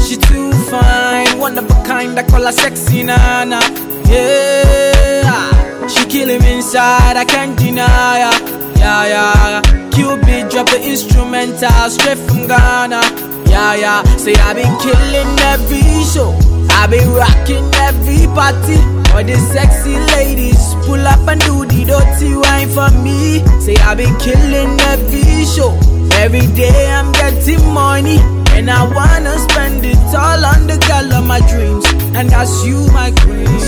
She too fine, one of a kind, I call her sexy nana. Yeah, she killing me inside, I can't deny her. Yeah. Cupid drop the instrumental straight from Ghana. Yeah. Say I been killing every show, I been rocking every party. All the sexy ladies pull up and do the dirty wine for me. Say I been killing every show, every day I'm getting money, and I wanna spend it all on the girl of my dreams, and that's you, my queen.